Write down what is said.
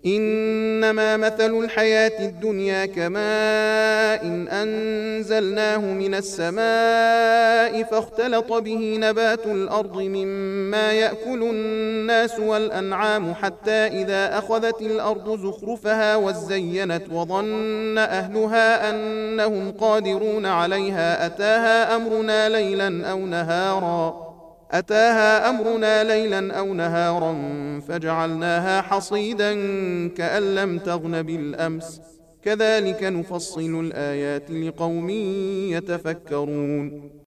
إنما مثل الحياة الدنيا كماء أنزلناه من السماء فاختلط به نبات الأرض مما يأكل الناس والأنعام حتى إذا أخذت الأرض زخرفها وزينت وظن أهلها أنهم قادرون عليها أتاها أمرنا ليلا أو نهارا فجعلناها حصيدا كأن لم تغن بالأمس كذلك نفصل الآيات لقوم يتفكرون